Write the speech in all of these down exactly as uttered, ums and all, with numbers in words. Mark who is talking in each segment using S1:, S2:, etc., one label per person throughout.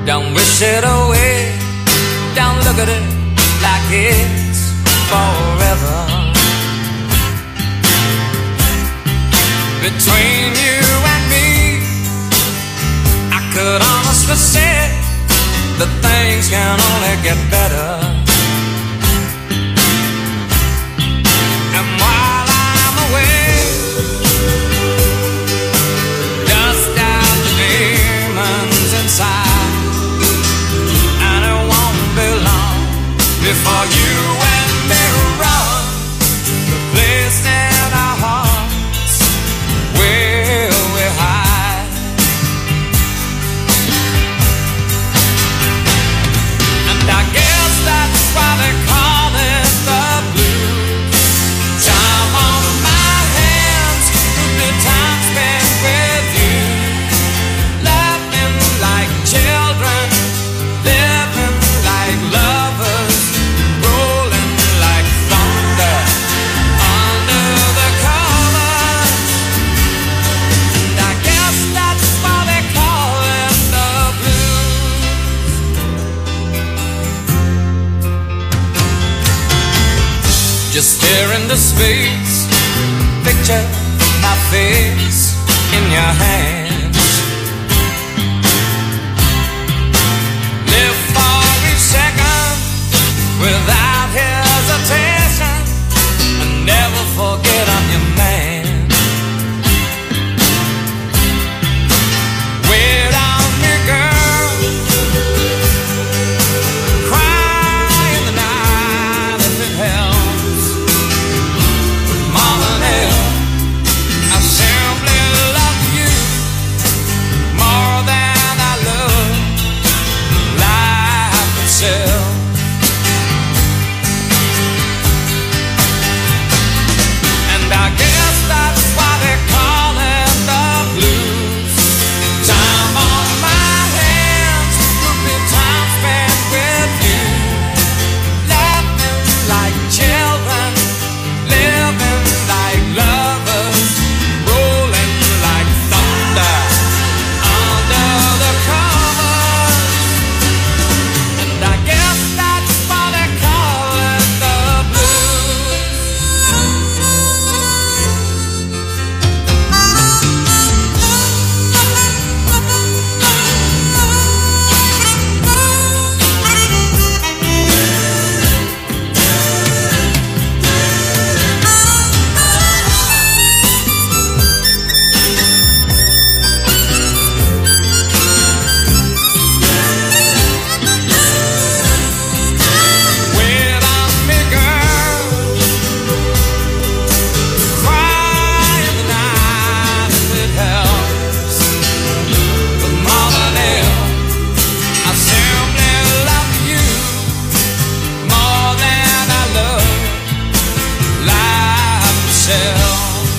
S1: Don't wish it away, don't look at it like it's forever. Between you and me, I could honestly say that things can only get better. And while I'm away, dust out the demons inside, and it won't be long before you and me run the place in our hearts where we hide. And I guess that's why they call it the blues. Time on my hands, good time spent with you, laughing like children, living like lovers, rolling like thunder under the covers. And I guess that's why they call it the blues. Just stare into space, picture my face in your hands. Live for each second without hesitation, and never forget I'm your man. Wait on me, girl, cry in the night if it helps. But more than ever, I simply love you more than I love life itself. And I guess that's why they call it the blues. Time on my hands, could be time spent with you, laughing like children, living like lovers, rolling like thunder under the covers. And I guess that's why they call it the blues. Wait on me, girl, cry in the night if it helps. But more than ever, I simply love you more than I love life itself.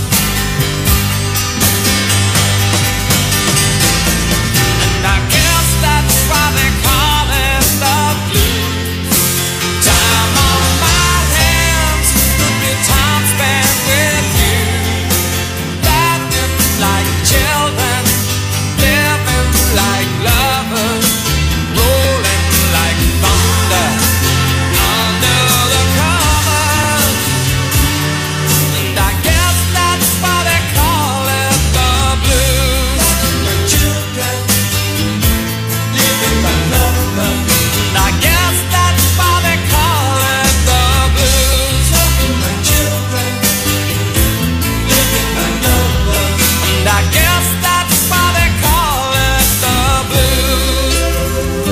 S1: And I guess that's why they call it the blues. Time on my hands, could be time spent with you, laughing like children, living like lovers, rolling like thunder under the covers. And I guess that's why they call it the blues. My children, living like lovers. And I guess that's why they call it the blues. My children, living like lovers. And I guess that's why they call it the blues.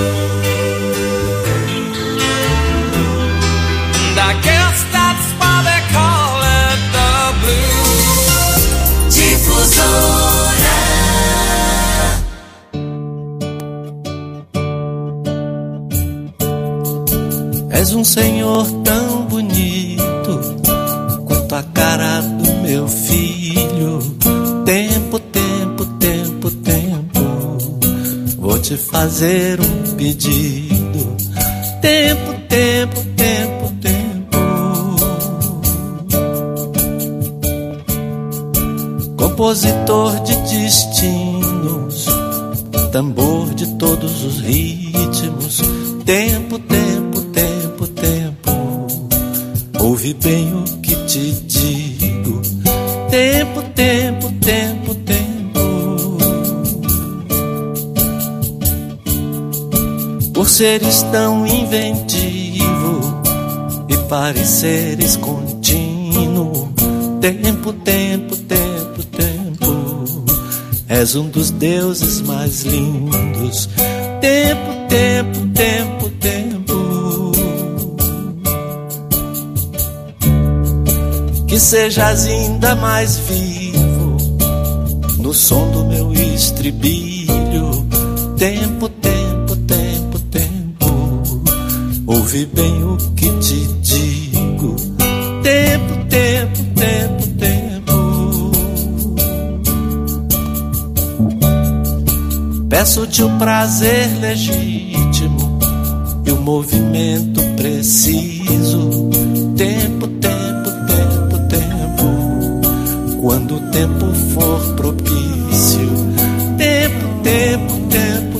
S1: And I guess that's why they call it the blues.
S2: Difusora.
S3: És um senhor tão bonito quanto a cara do meu filho. Tempo, tempo, tempo, tempo, vou te fazer um pedido. Tempo, tempo, tempo, tempo, compositor de destinos, tambor de todos os ritmos. Tempo, tempo, tempo, tempo, ouve bem o que te digo. Tempo, tempo, tempo, tempo, por seres tão inventivo e pareceres contínuo. Tempo, tempo, tempo, tempo, és um dos deuses mais lindos. Tempo, tempo, tempo, tempo, que sejas ainda mais vivo no som do meu estribilho. Tempo, tempo, tempo, tempo, ouve bem o que te digo. Tempo, tempo, tempo, tempo, peço-te o prazer legítimo e o movimento preciso. Tempo, tempo, tempo, tempo, quando o tempo for propício. Tempo, tempo, tempo,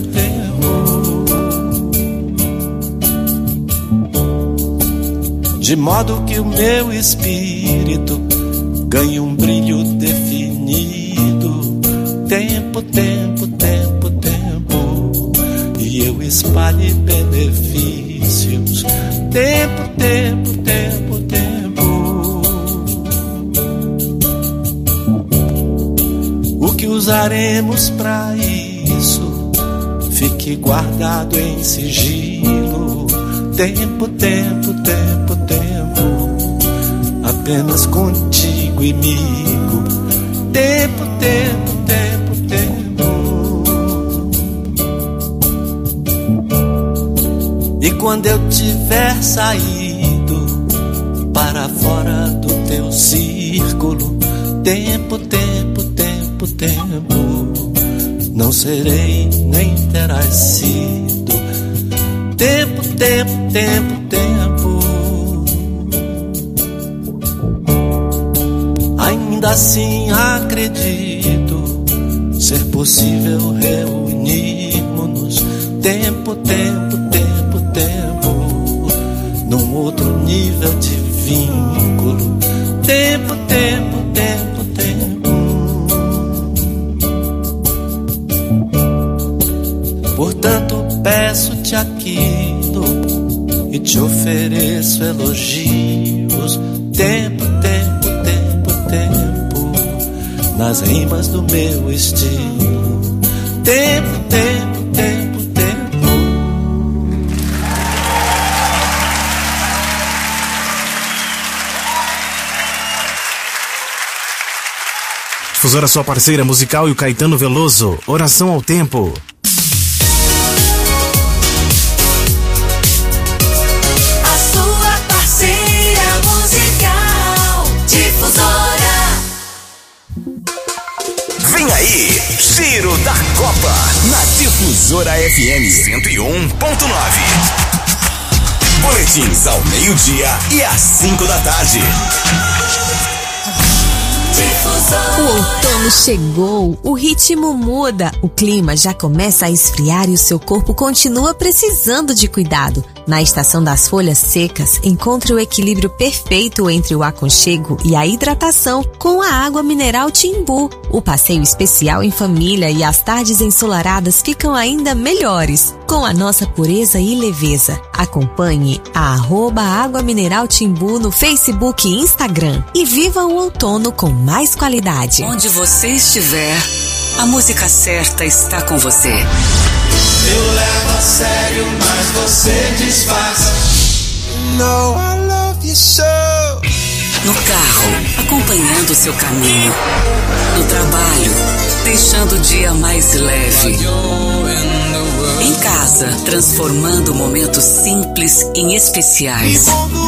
S3: tempo, de modo que o meu espírito ganhe um brilho definido. Tempo, tempo, tempo, tempo, e eu espalhe benefícios. Tempo, tempo, tempo, tempo, o que usaremos pra isso fique guardado em sigilo. Tempo, tempo, tempo, tempo, apenas contigo e comigo. Tempo, tempo, tempo, tempo, e quando eu tiver saído para fora do teu círculo. Tempo, tempo, tempo, tempo, não serei nem terás sido. Tempo, tempo, tempo, tempo, ainda assim acredito ser possível reunirmos-nos. Tempo, tempo, tempo, tempo, num outro nível de vínculo. Tempo, tempo, tempo, tempo, portanto peço-te aquilo e te ofereço elogios. Tempo, tempo, tempo, tempo, nas rimas do meu estilo. Tempo, tempo, tempo, tempo.
S4: Difusora, sua parceira musical, e o Caetano Veloso, Oração ao Tempo.
S5: Vem aí, Giro da Copa, na Difusora F M cento e um ponto nove. Boletins ao meio-dia e às cinco da tarde.
S2: Difusora.
S6: O outono chegou, o ritmo muda, o clima já começa a esfriar e o seu corpo continua precisando de cuidado. Na estação das folhas secas, encontre o equilíbrio perfeito entre o aconchego e a hidratação com a água mineral Timbu. O passeio especial em família e as tardes ensolaradas ficam ainda melhores, com a nossa pureza e leveza. Acompanhe a arroba Água Mineral Timbu no Facebook e Instagram e viva o outono com mais qualidade.
S7: Onde você estiver, a música certa está com você.
S1: Eu levo a sério, mas você disfarça. No, I love you so.
S7: No carro, acompanhando seu caminho. No trabalho, deixando o dia mais leve. Em casa, transformando momentos simples em especiais.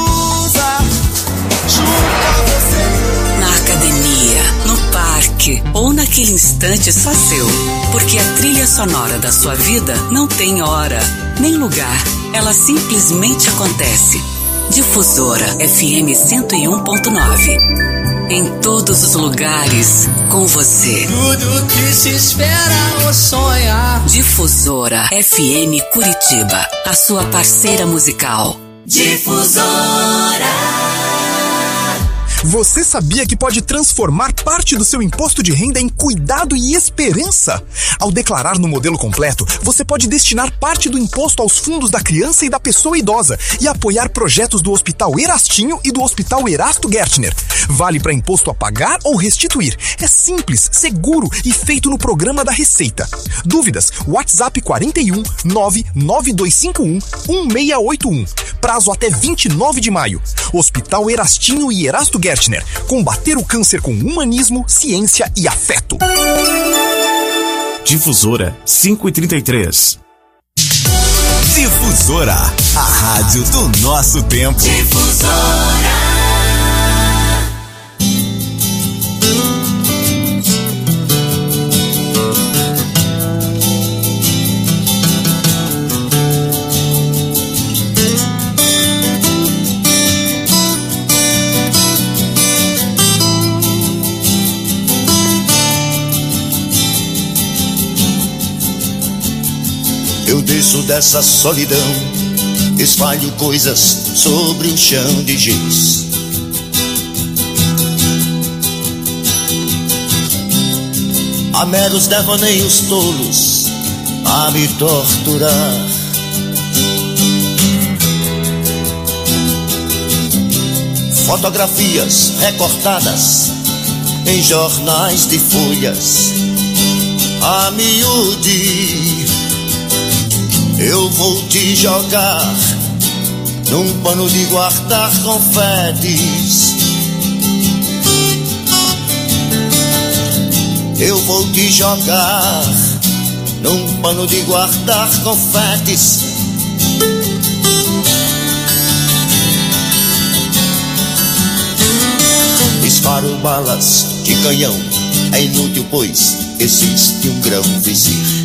S7: Na academia, no parque ou naquele instante só seu. Porque a trilha sonora da sua vida não tem hora, nem lugar. Ela simplesmente acontece. Difusora F M cento e um ponto nove. Em todos os lugares, com você.
S3: Tudo que se espera ou sonha.
S7: Difusora F M Curitiba, a sua parceira musical.
S2: Difusora.
S8: Você sabia que pode transformar parte do seu imposto de renda em cuidado e esperança? Ao declarar no modelo completo, você pode destinar parte do imposto aos fundos da criança e da pessoa idosa e apoiar projetos do Hospital Erastinho e do Hospital Erasto Gertner. Vale para imposto a pagar ou restituir. É simples, seguro e feito no programa da Receita. Dúvidas? WhatsApp quatro um nove nove dois cinco um um seis oito um. Prazo até vinte e nove de maio. Hospital Erastinho e Erasto Gertner. Combater o câncer com humanismo, ciência e afeto.
S4: Difusora cinco e trinta e três.
S5: Difusora, a rádio do nosso tempo.
S2: Difusora.
S9: Eu desço dessa solidão, espalho coisas sobre um chão de giz. Há meros devaneios tolos a me torturar. Fotografias recortadas em jornais de folhas a miúde. Eu vou te jogar num pano de guardar confetes. Eu vou te jogar num pano de guardar confetes. Disparo balas de canhão, é inútil pois existe um grão vizir.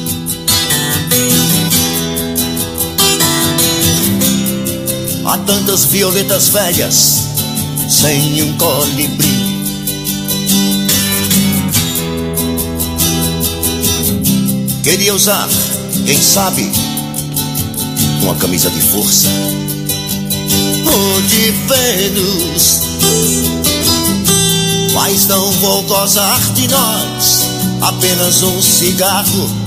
S9: Há tantas violetas velhas sem um colibri. Queria usar, quem sabe, uma camisa de força ou de Vênus, mas não vou gozar de nós, apenas um cigarro.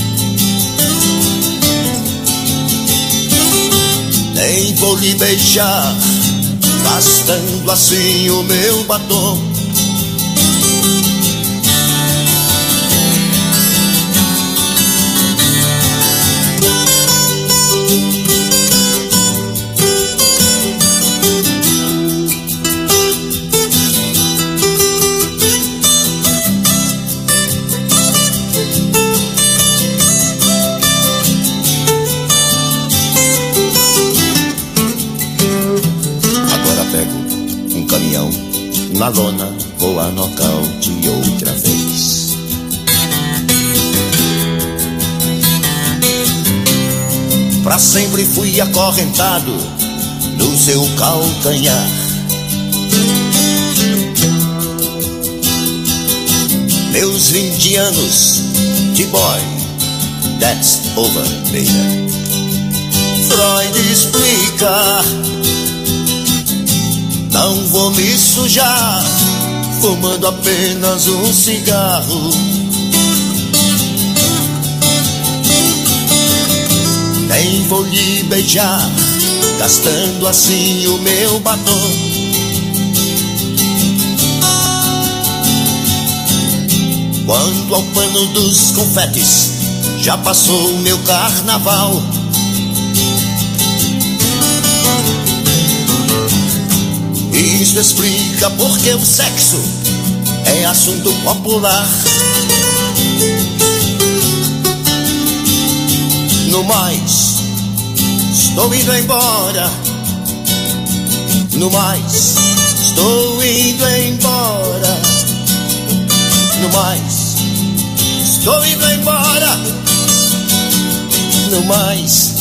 S9: Nem vou lhe beijar, gastando assim o meu batom. Na lona vou a nocaute outra vez. Pra sempre fui acorrentado no seu calcanhar. Meus vinte anos de boy, that's over, baby. Freud explica. Não vou me sujar, fumando apenas um cigarro. Nem vou lhe beijar, gastando assim o meu batom. Quanto ao pano dos confetes, já passou o meu carnaval. Isso explica porque o sexo é assunto popular. No mais, estou indo embora. No mais, estou indo embora. No mais, estou indo embora. No mais.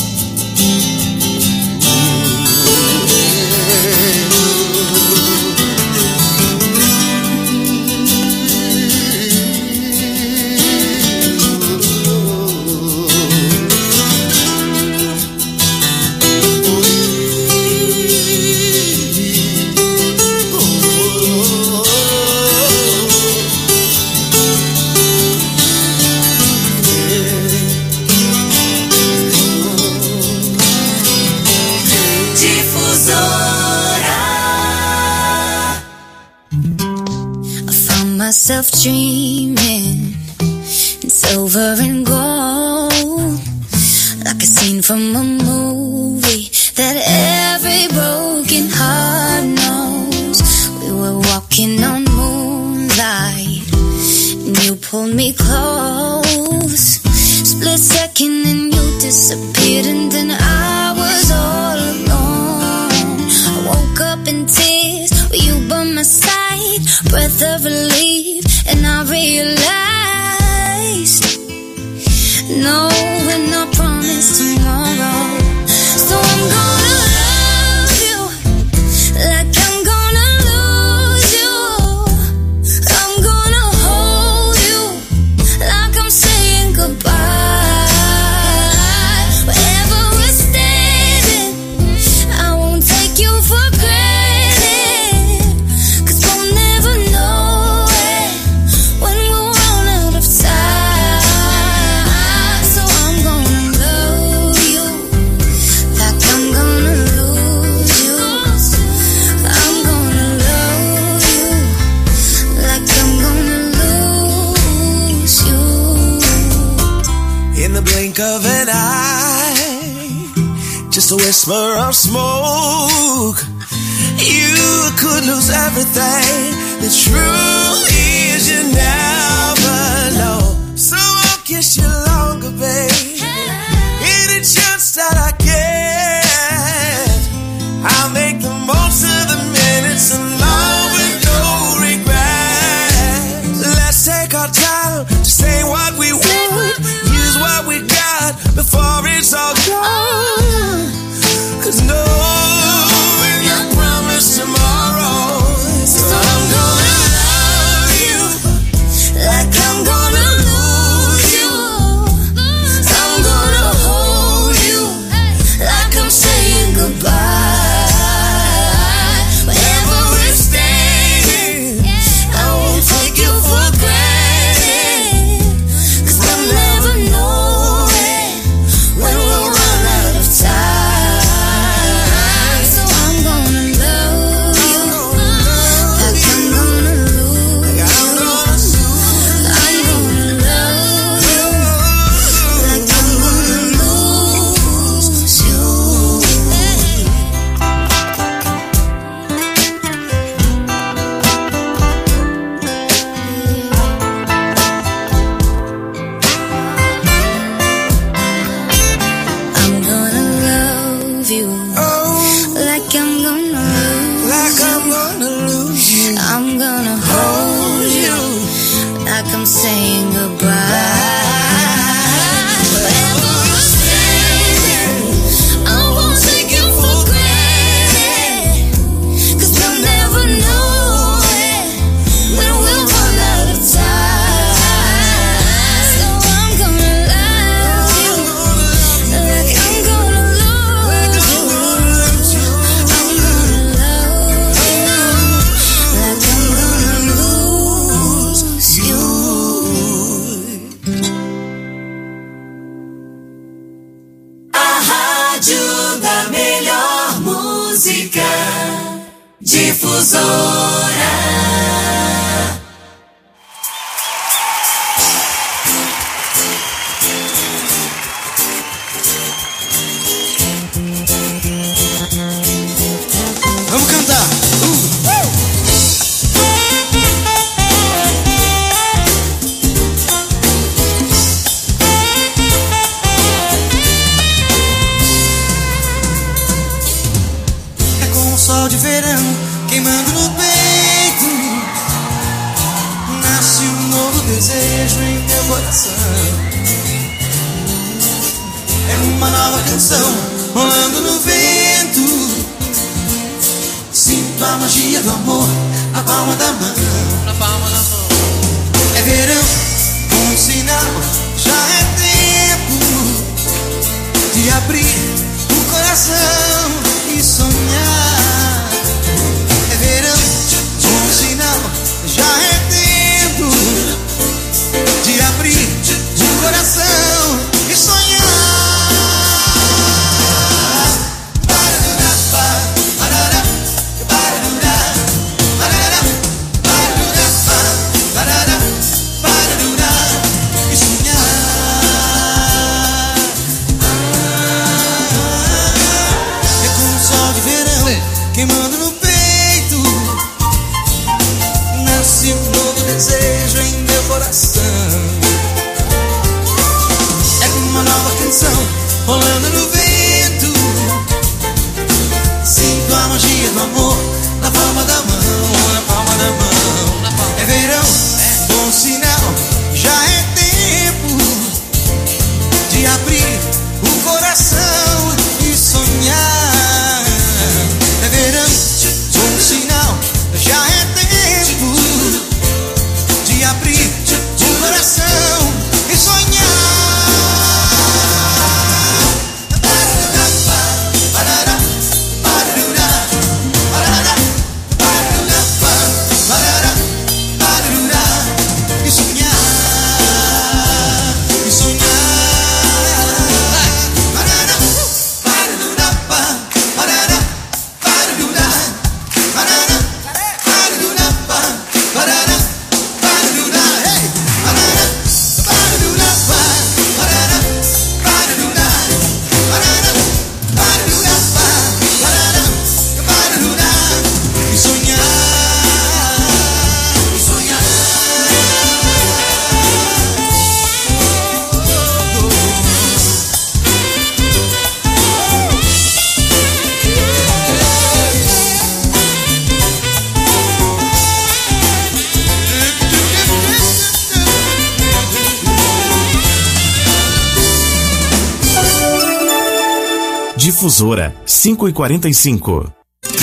S2: myself dreaming in silver and gold, like a scene from a movie that every broken heart knows. We were walking on moonlight and you pulled me close. Split second and you disappeared, and then I was all alone. I woke up in tears with you by my side, breath of relief, and I realized no, we're not promised tomorrow. So I'm gonna love you like I'm gonna lose you. I'm gonna hold you like I'm saying goodbye. Wherever we're standing, I won't take you for granted, 'cause we'll never know it when we'll run out of time. So I'm gonna love you like I'm gonna lose you. I'm gonna love you like I'm gonna lose you.
S1: In the blink of an eye, just a whisper of smoke, you could lose everything. The truth is you never know. So I'll kiss you longer, babe. Any chance that I get, I'll make the most of the minutes alone with no regret. Let's take our time to say what we want, use what we got before it's all gone. 'Cause no, we're not promised tomorrow. So I'm gonna love you like I'm gonna lose you. I'm gonna hold you like I'm saying goodbye. Wherever we're standing, I won't take you for granted, 'cause we'll never know it when we'll run out of time. So I'm gonna love you like I'm gonna lose you. I'm gonna love you like I'm gonna lose you. I'm gonna love you like I'm gonna lose like I'm gonna lose you. I'm gonna hold you like I'm saying goodbye. Wherever we're standing, I won't take you for granted, 'cause we'll never know it when we'll run out of time. So I'm gonna love you like I'm gonna lose you. I'm gonna love you like I'm gonna lose you.
S3: A rádio da melhor música, Difusora.
S1: Vamos cantar. É com o sol de verão queimando no peito, nasce um novo desejo em meu coração. É uma nova canção rolando no vento. Sinto a magia do amor na palma da mão. Na palma da mão. É verão, um sinal, já é tempo de abrir o coração e sonhar. É verão, um sinal, já é tempo de abrir o coração e sonhar. Ba-da-da-da-ba, ba-da-da, ba-da-da-da, ba-da-da, ba-da-da.
S4: Difusora cinco e quarenta e cinco.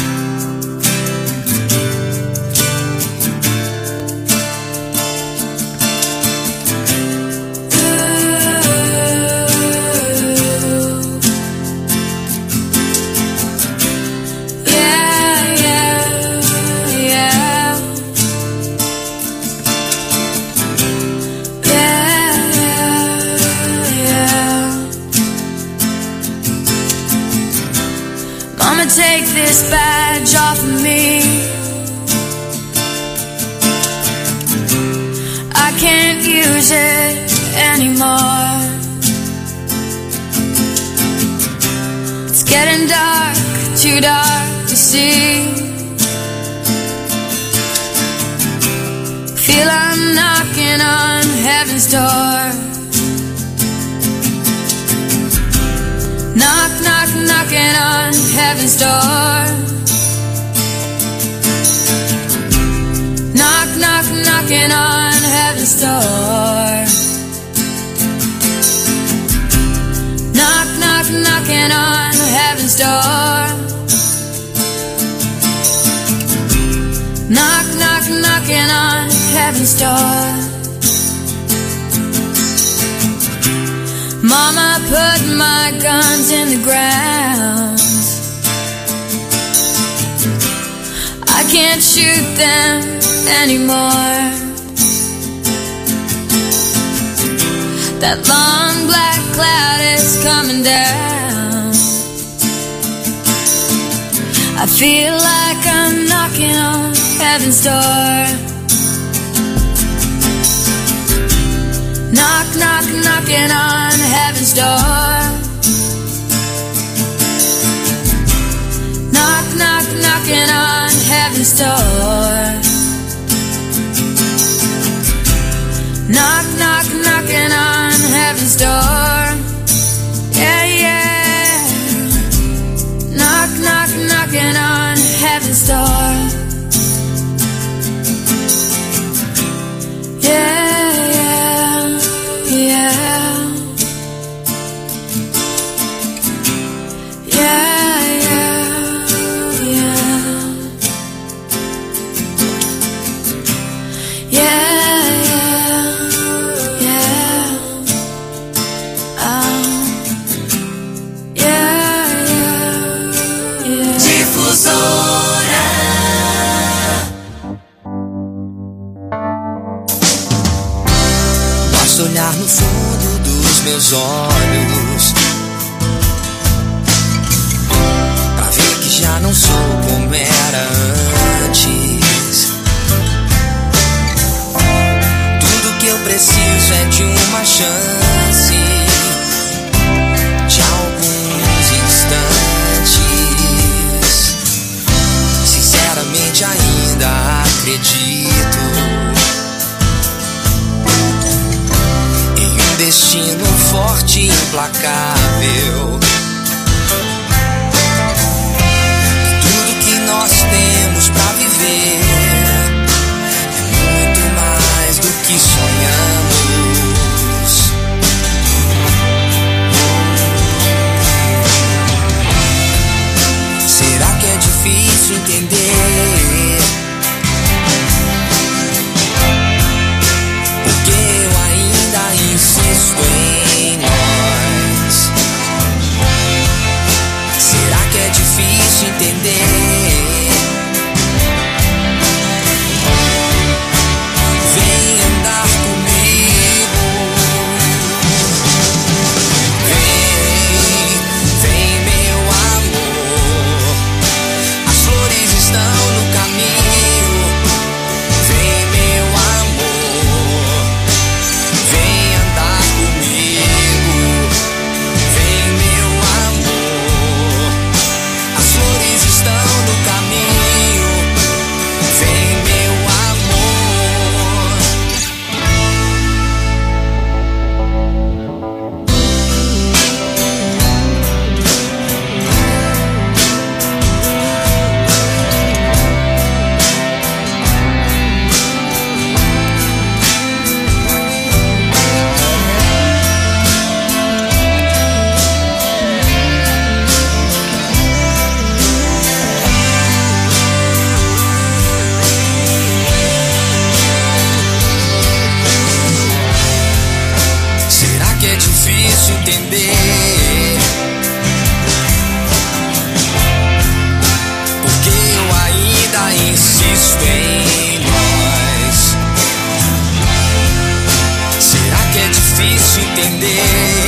S2: Take this badge off of me. I can't use it anymore. It's getting dark, too dark to see. Feel I'm knocking on heaven's door. Knock, knock, knocking on heaven's door. Knock, knock, knocking on heaven's door. Knock, knock, knocking on heaven's door. Knock, knock, knocking on heaven's door. Mama put my guns in the ground. I can't shoot them anymore. That long black cloud is coming down. I feel like I'm knocking on heaven's door. Knock, knock, knocking on heaven's door. Knock, knock, knocking on heaven's door. Knock, knock, knocking on heaven's door. Yeah, yeah. Knock, knock, knocking on heaven's door. Yeah, yeah, yeah. Yeah, yeah, yeah. Yeah, yeah, yeah. Oh. Yeah, yeah, yeah.
S3: Difusora.
S9: Basta olhar no fundo dos meus olhos pra ver que já não sou como era antes. Tudo que eu preciso é de uma chance, de alguns instantes. Sinceramente ainda acredito em um destino forte e implacável. E tudo que nós temos pra viver é muito mais do que sonhamos. Será que é difícil entender? Porque eu ainda insisto em nós. entender, porque eu ainda insisto em nós. Será que é difícil entender?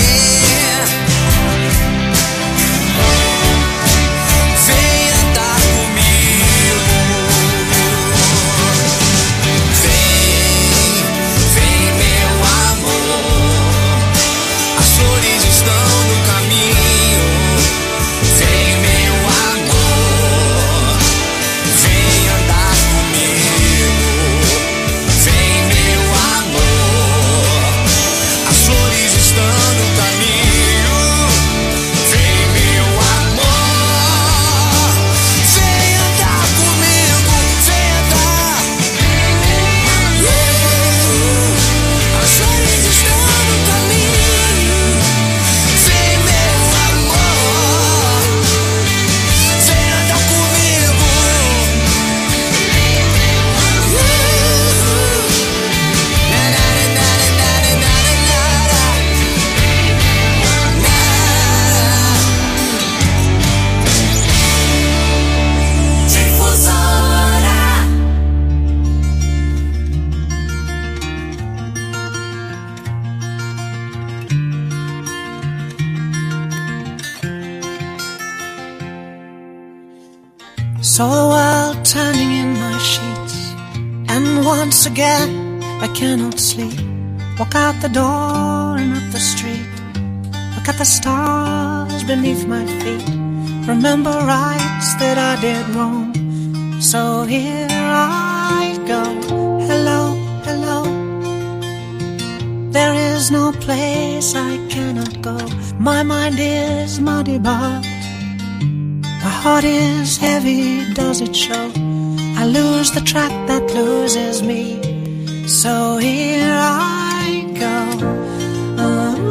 S10: Saw the world turning in my sheets, and once again I cannot sleep. Walk out the door and up the street, look at the stars beneath my feet. Remember rights that I did wrong, so here I go. Hello, hello. There is no place I cannot go. My mind is muddy, but my heart is heavy, does it show? I lose the track that loses me, so here I go. Oh.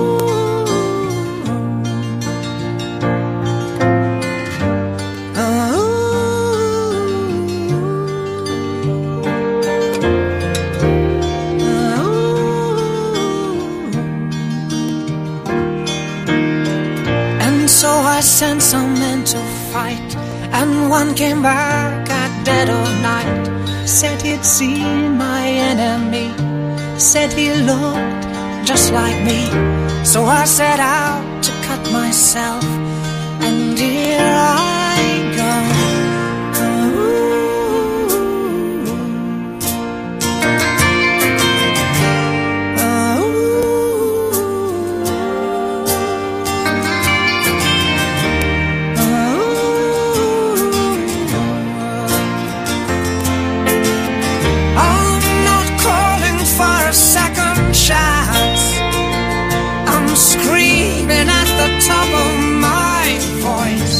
S10: So I sent some men to fight, and one came back at dead of night. Said he'd seen my enemy, said he looked just like me. So I set out to cut myself, and here I go. Screaming at the top of my voice,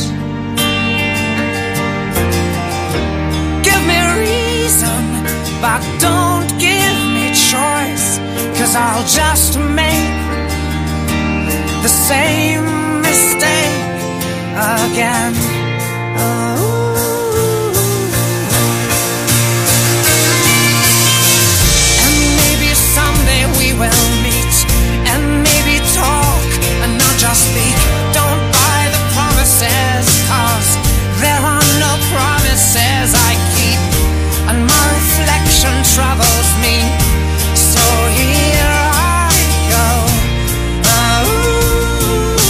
S10: give me reason, but don't give me choice, 'cause I'll just make the same mistake again. Oh. And maybe someday we will meet, and maybe talk and not just speak. Don't buy the promises, 'cause there are no promises I keep, and my reflection troubles me, so here I go. Oh.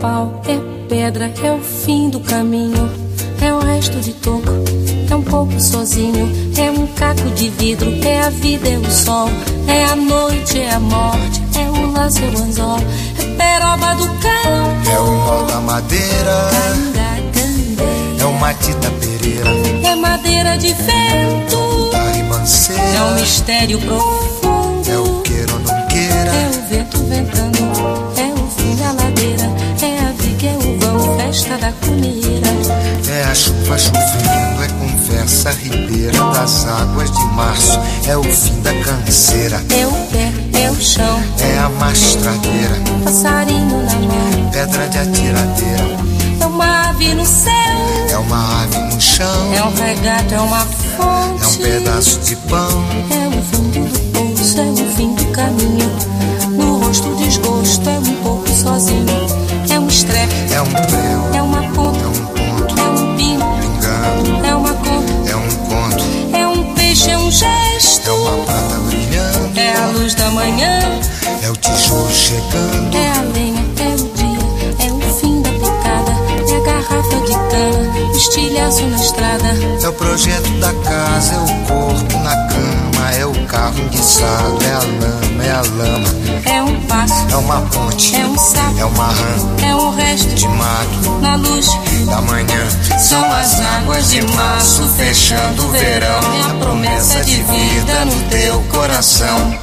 S11: pau, é pedra, é o fim do caminho, é o resto de toco, é um pouco sozinho, é um caco de vidro, é a vida, é o sol, é a noite, é a morte, é o laço, é o anzol, é peroba do campo,
S9: é o nó da madeira, é o matita pereira,
S11: é madeira de vento,
S9: é
S11: um mistério profundo,
S9: é o queira ou não queira,
S11: é o vento ventando, é o fim da ladeira, é a viga, é o vão, festa da comida,
S9: é a chuva chovendo, é conversa ribeira das águas de março, é o fim da canseira,
S11: é o pé, é o chão,
S9: é a mastradeira,
S11: passarinho na mão,
S9: pedra de atiradeira,
S11: é uma ave no céu,
S9: é uma ave no chão,
S11: é um regato, é uma fonte,
S9: é um pedaço de pão,
S11: é o fundo do poço, é o fim do caminho, no rosto o desgosto, é um pouco sozinho, é um estrepe,
S9: é um prego,
S11: é uma ponta,
S9: é um ponto,
S11: é um pingo,
S9: pingando,
S11: é uma conta,
S9: é um conto,
S11: é um peixe, é um gesto,
S9: é uma prata brilhando,
S11: é a luz da manhã,
S9: é o tijolo chegando,
S11: é a lenha, é o dia, é o fim da picada, é a garrafa de cana, estilhaço na estrada,
S9: é o projeto da casa, é o corpo na cama, é o carro enguiçado, é a lama, é a lama,
S11: é um passo,
S9: é uma ponte,
S11: é um sapo,
S9: é uma rã,
S11: é um resto
S9: de mato,
S11: na luz
S9: da manhã,
S11: são as águas de março fechando o verão, é a promessa de vida no teu coração.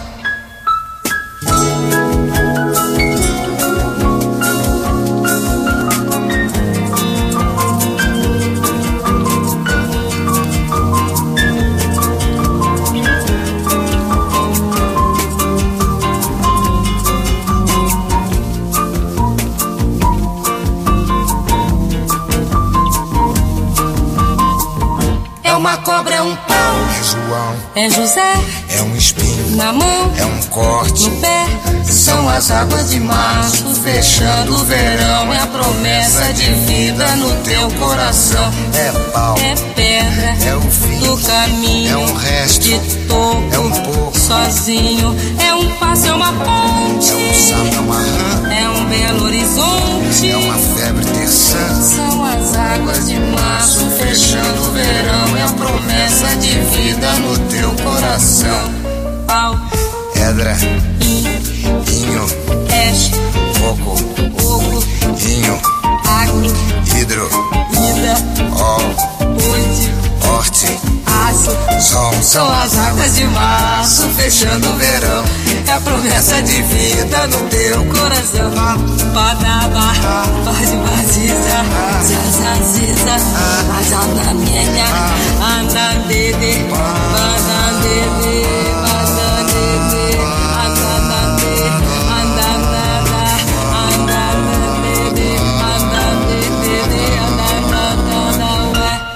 S11: Uma cobra, é um pau,
S9: é João,
S11: é José,
S9: é um espinho
S11: na mão,
S9: é um corte
S11: no pé, são as águas de março fechando o verão, é a promessa de vida no teu coração,
S9: é pau,
S11: é pedra,
S9: é o fim
S11: do caminho,
S9: é um resto
S11: de toco,
S9: é um pouco
S11: sozinho, é um passo, é uma ponte,
S9: é um sapo, é uma rã,
S11: é um belo horizonte,
S9: é uma febre terçã,
S11: são as águas de março fechando o verão, é a promessa de vida no teu coração. Pau,
S9: pedra,
S11: inho,
S9: peixe, coco,
S11: oco,
S9: vinho,
S11: água,
S9: hidro,
S11: vida,
S9: ó,
S11: onde,
S9: horte,
S11: aço,
S9: sol,
S11: são as águas de março fechando o verão, é a promessa de vida no teu coração. Badaba, pode vaziza, zazaziza, azanda minha, anda dede, bada dede, bada dede, anda dede, anda nada, anda dede, anda dede, anda nada.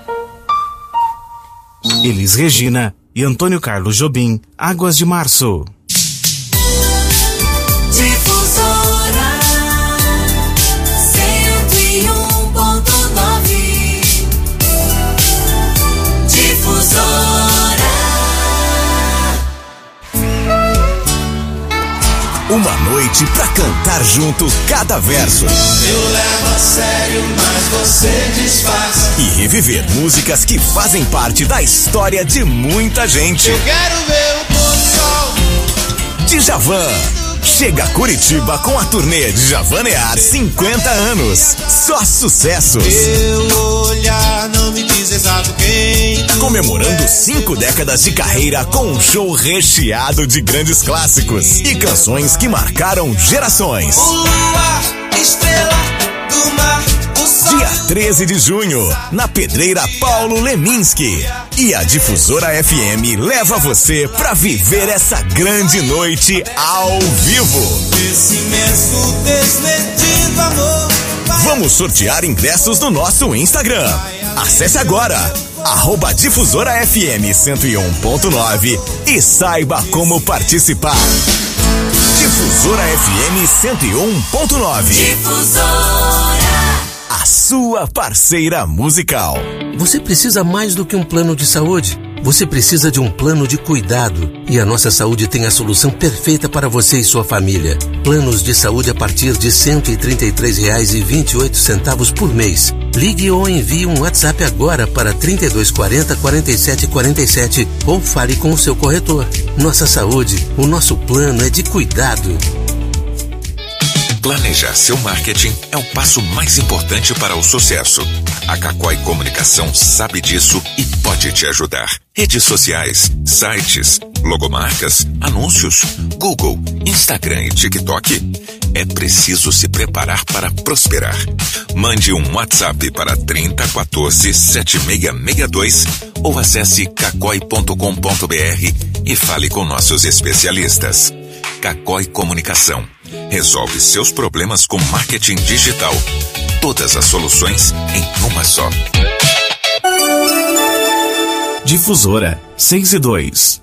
S4: Elis Regina e Antônio Carlos Jobim, Águas de Março.
S3: Difusora cento e um ponto nove. Difusora.
S5: Uma noite pra cantar junto cada verso.
S1: Eu levo a sério, mas você desfaz.
S5: E reviver músicas que fazem parte da história de muita gente.
S1: Eu quero ver o pôr do sol.
S5: Djavan chega a Curitiba com a turnê Djavanear cinquenta anos. Só sucessos.
S1: Meu olhar não me diz exato quem tu
S5: Comemorando
S1: é.
S5: cinco décadas de carreira com um show recheado de grandes clássicos e canções que marcaram gerações.
S1: O luar, estrela do mar, o sol.
S5: Dia treze de junho, na Pedreira Paulo Leminski. E a Difusora F M leva você pra viver essa grande noite ao vivo.
S1: Esse imenso desmedido amor.
S5: Vamos sortear ingressos no nosso Instagram. Acesse agora, arroba Difusora F M cento e um ponto nove e saiba como participar. Difusora F M cento e um ponto nove.
S3: Difusora.
S5: A sua parceira musical.
S12: Você precisa mais do que um plano de saúde? Você precisa de um plano de cuidado e a Nossa Saúde tem a solução perfeita para você e sua família. Planos de saúde a partir de cento e trinta e três reais e vinte e oito centavos por mês. Ligue ou envie um WhatsApp agora para trinta e dois quarenta, quarenta e sete quarenta e sete ou fale com o seu corretor. Nossa Saúde, o nosso plano é de cuidado.
S13: Planejar seu marketing é o passo mais importante para o sucesso. A Cacói Comunicação sabe disso e pode te ajudar. Redes sociais, sites, logomarcas, anúncios, Google, Instagram e TikTok. É preciso se preparar para prosperar. Mande um WhatsApp para trinta, quatorze, setenta e seis sessenta e dois ou acesse cacói ponto com ponto br e fale com nossos especialistas. Cacói Comunicação. Resolve seus problemas com marketing digital. Todas as soluções em uma só.
S4: Difusora seis e dois.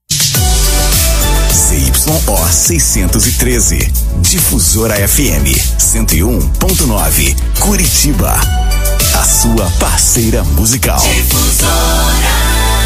S5: C Y O seiscentos e treze. Difusora F M cento e um ponto nove. Curitiba. A sua parceira musical.
S3: Difusora.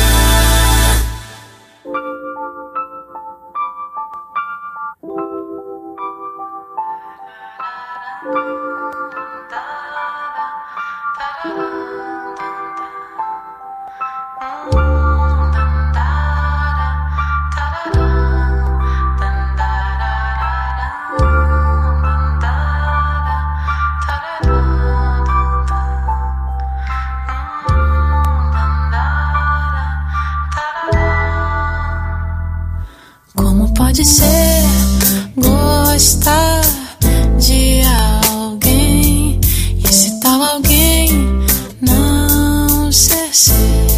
S11: Como pode ser gostar de alguém e esse tal alguém não ser seu?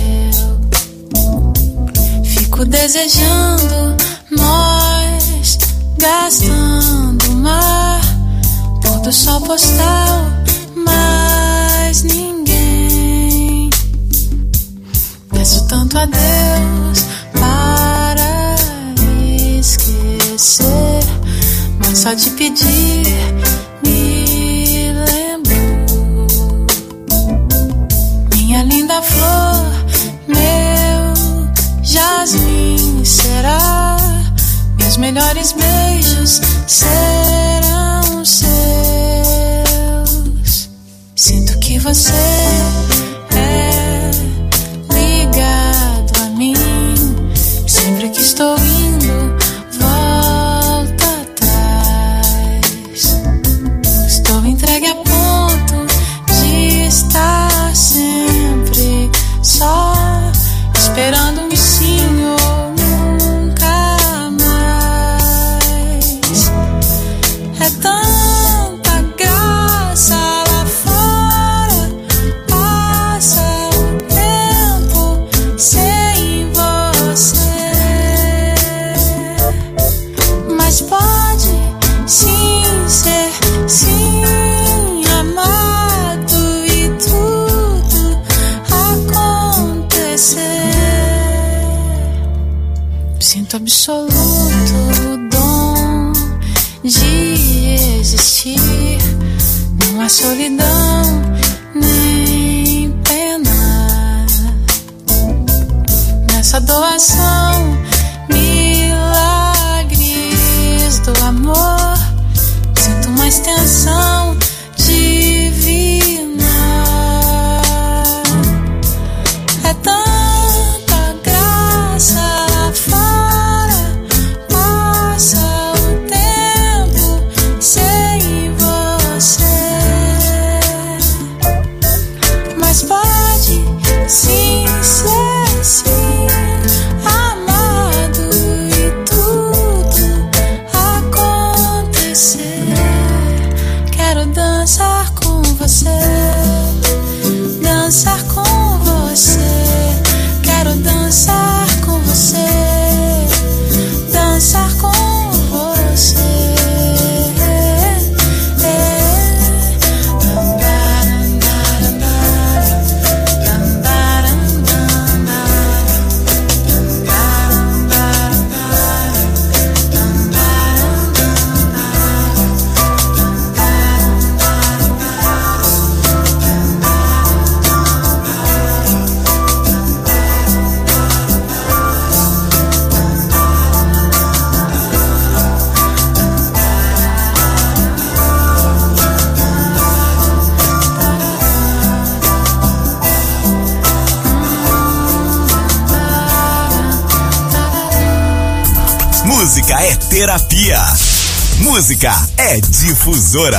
S11: Fico desejando nós gastando mar, pôr do sol postal, mas ninguém. Peço tanto a Deus para esquecer, mas só de pedir me lembro. Minha linda flor, meu jasmim será, meus melhores beijos serão seus. Sinto que você é ligado a mim, sempre que estou indo volta atrás. Estou entregue a ponto de estar sempre só, esperando um sim ou nunca mais. É tanta graça lá fora, passa o tempo sem você, mas pode sim ser sim amado e tudo acontecer. Sinto absoluto o dom de existir, não há solidão nem pena nessa doação, milagres do amor. Sinto uma extensão divina. É tanta graça lá fora, passa o tempo sem você, mas pode sim ser sim amado e tudo acontecer. Quero dançar com você, dançar com você. Quero dançar com você, dançar com você.
S5: é terapia. Música é Difusora.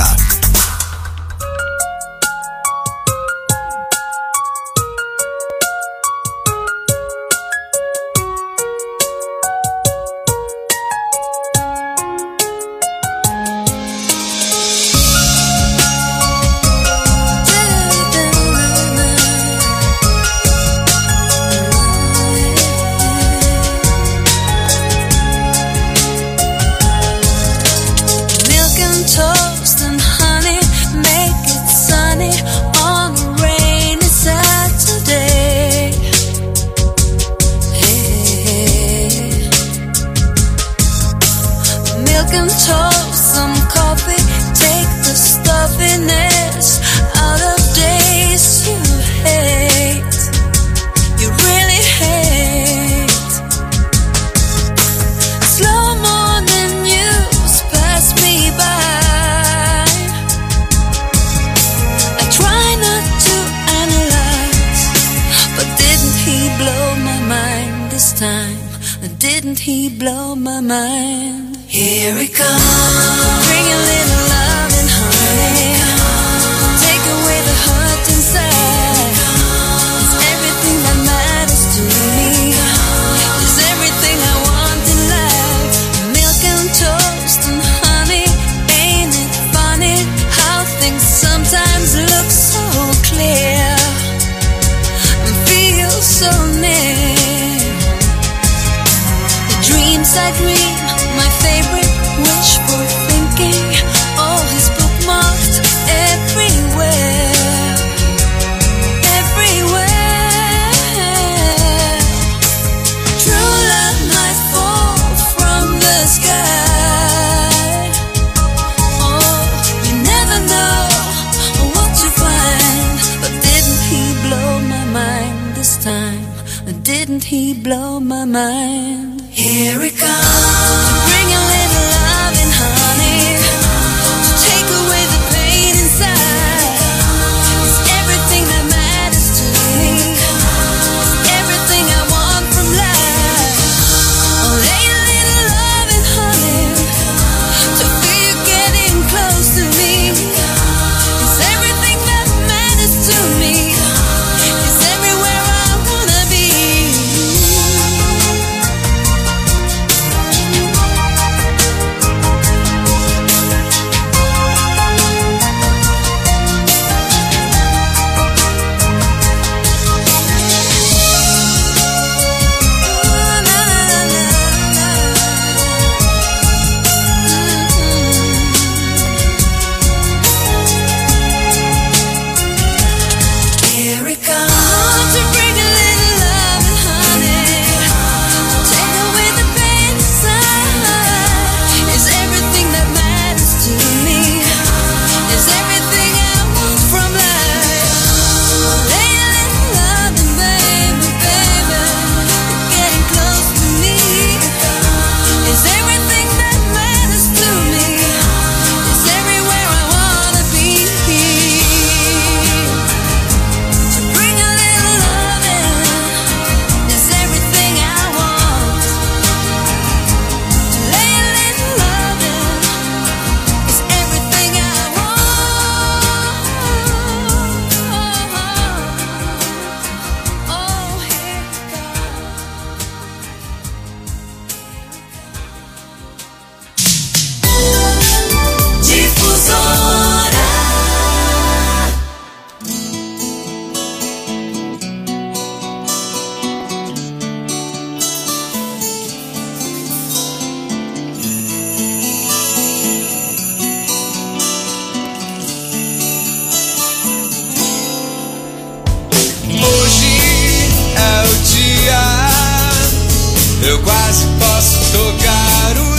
S14: Eu quase posso tocar o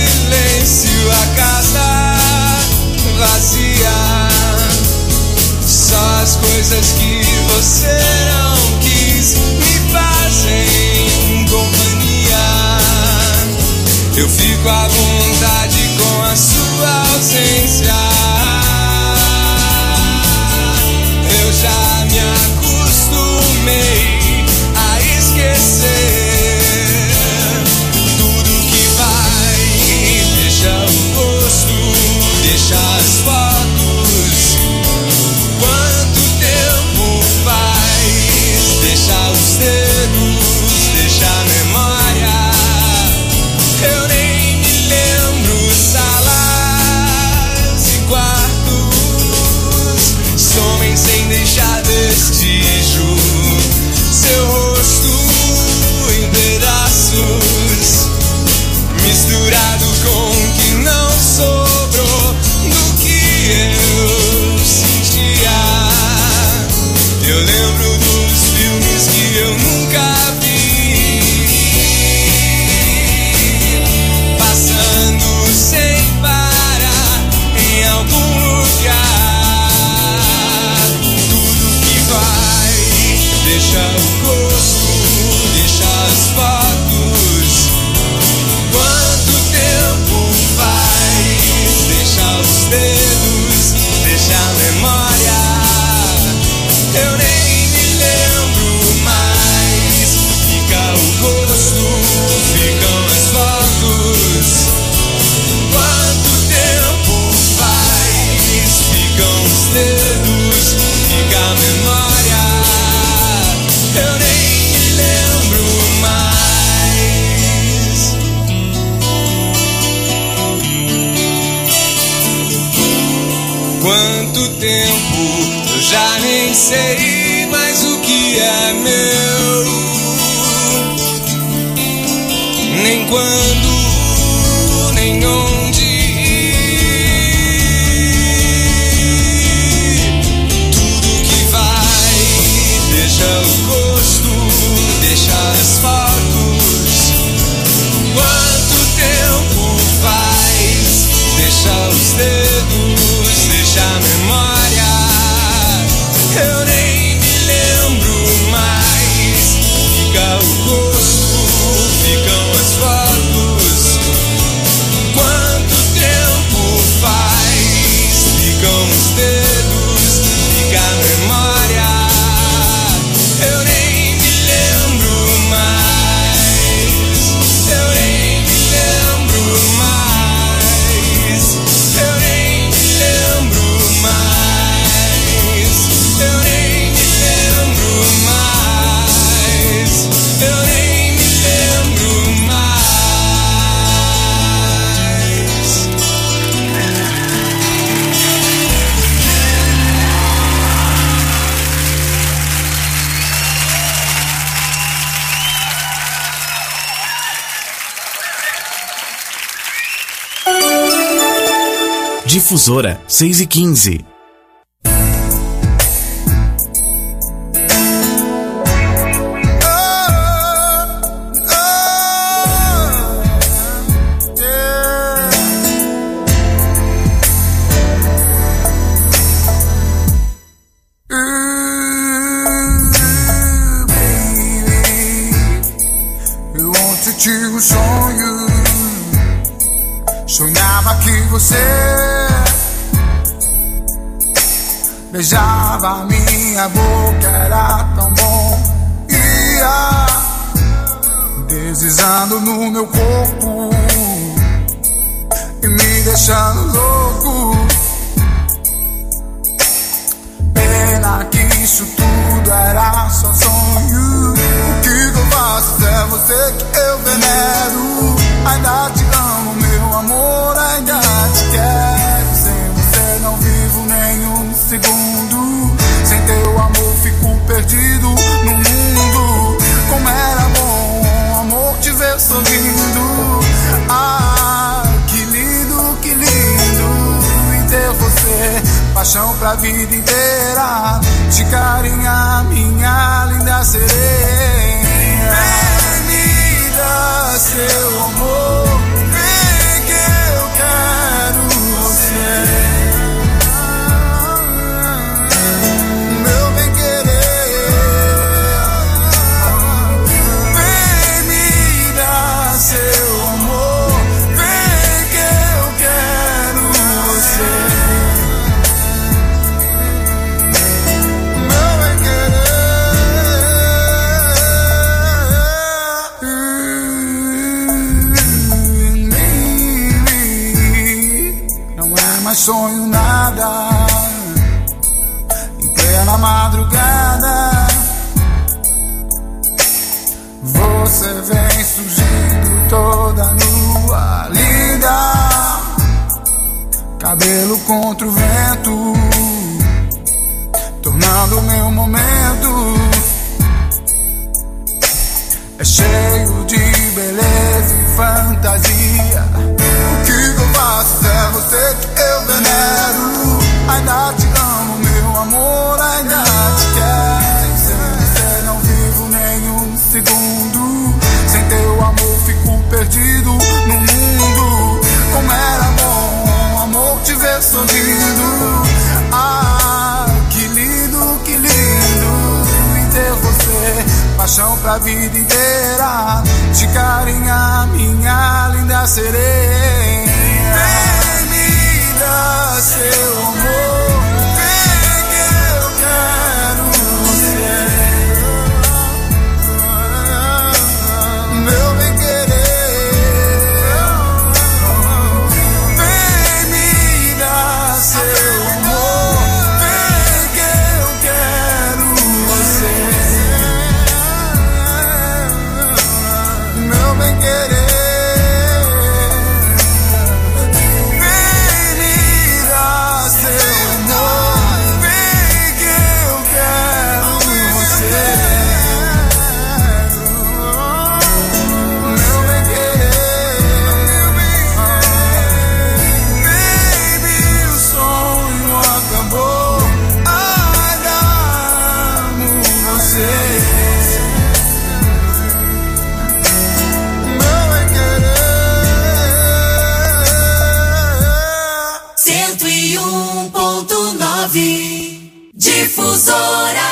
S14: silêncio, a casa vazia. Só as coisas que você não quis me fazem companhia. Eu fico à vontade com a sua ausência. Eu já me acostumei a esquecer tudo que vai sem deixar vestígio. Seu rosto em pedaços, misturado com o que não sobrou do que eu sentia. Eu lembro dos filmes que eu nunca vi, passando sem parar em algum lugar. Tudo que vai deixa o gosto, deixa as fotos. Quanto tempo faz? Deixa os dedos, deixa a memória. Eu nem me lembro mais. Fica o gosto, ficam as fotos. Quanto tempo faz? Ficam os dedos, fica a memória. Eu nem me lembro mais. Quanto tempo eu já nem sei mais o que é meu, nem quando, nem onde ir. Tudo que vai deixa o gosto, deixa as fotos. Quanto tempo faz? Deixa os dedos, deixa a memória. Eu nem me lembro mais. Fica o gosto, ficam as fotos. Quanto tempo faz? Ficam os dedos, fica a memória. Eu nem me lembro mais. Eu nem me lembro mais. Eu nem me lembro mais. Eu nem me lembro mais. Eu nem me lembro mais.
S4: Difusora seis e quinze.
S15: Eu ontem tive um sonho, sonhava que você beijava minha boca, era tão bom. Ia deslizando no meu corpo e me deixando louco. Pena que isso tudo era só sonho. O que eu faço é você que eu venero. Ainda te amo, meu amor, ainda te quero. Sem você não vivo nenhum segundo. Sem teu amor fico perdido no mundo. Como era bom, amor, te ver sorrindo. Ah, que lindo, que lindo em ter você. Paixão pra vida inteira. Te carinhar, minha linda sereia. Vem me dar seu amor. Vem que eu quero você. Meu bem querer. Vem me dar seu amor. Vem que eu quero você. Mas sonho nada, em plena madrugada, você vem surgindo toda nua, linda, cabelo contra o vento, tô perdido no mundo. Como era bom, amor, te ver sorrindo. Ah, que lindo, que lindo em ter você. Paixão pra vida inteira, te carinhar, minha linda sereia. Vem me dar seu amor, vem que eu quero você. Meu bem querer, vem me dar seu amor, vem que eu quero você. Meu bem querer, vem me dar seu amor, vem que eu quero você. Meu bem querer, baby, o sonho acabou, ainda amo você.
S3: cento e um ponto nove Difusora.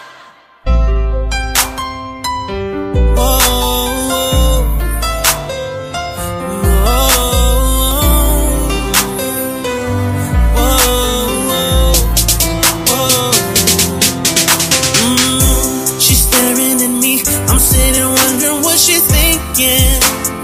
S1: She's staring at me, I'm sitting wondering what she's thinking.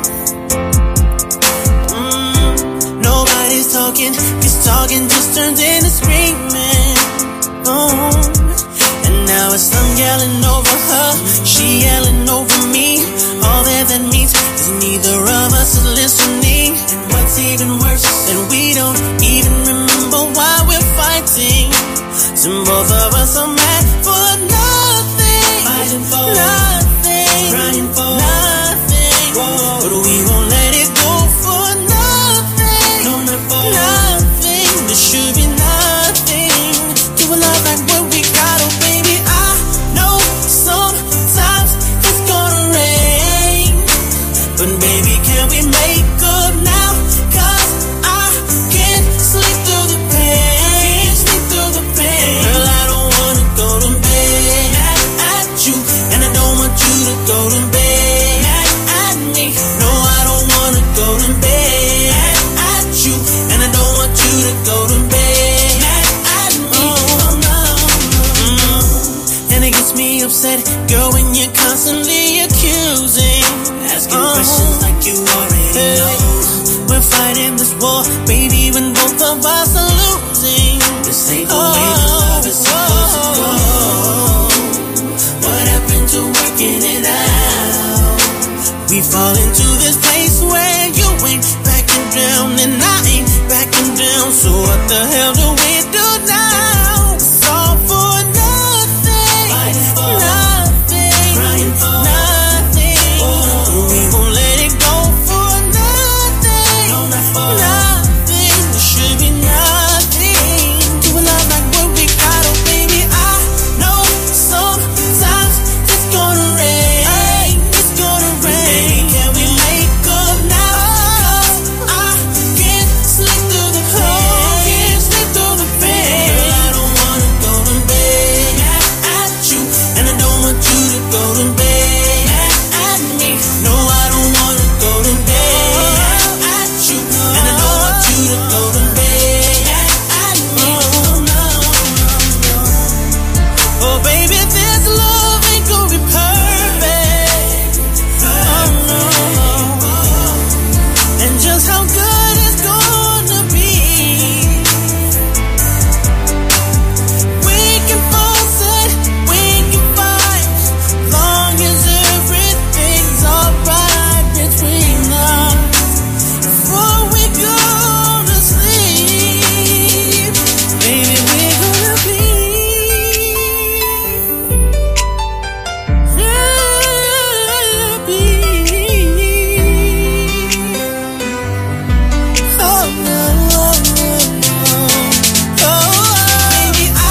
S1: Mm, nobody's talking, cause talking just turns into screaming. Oh, and now it's I'm yelling over her, she yelling over me. All that that means is neither of us is listening. And what's even worse, that we don't even remember why we're fighting. So both of us are mad for nothing, fighting for nothing, crying for nothing. Whoa. But we won't let it go for nothing, no, not for nothing. There should be nothing to a love like what we got. Oh baby, I know sometimes it's gonna rain, but baby, can we make up now? Cause I can't sleep through the pain, sleep through the pain. Girl, I don't wanna go to bed mad at you, and I don't want you to go to bed mad at me. No, I don't wanna go to bed mad at you, and I don't want you to go to bed mad at me. Oh, no. Mm. And it gets me upset, girl, when you're constantly accusing, asking oh. questions like you already hey. know. We're fighting this war, baby, when both of us are losing. This ain't the oh. way